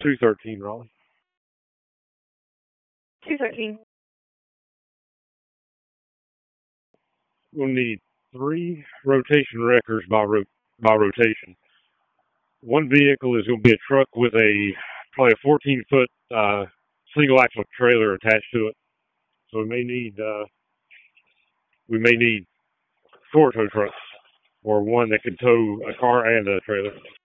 213 Raleigh. 213. We'll need 3 rotation wreckers by rotation. One vehicle is going to be a truck with probably a 14-foot single axle trailer attached to it. So we may need 4 tow trucks, or one that can tow a car and a trailer.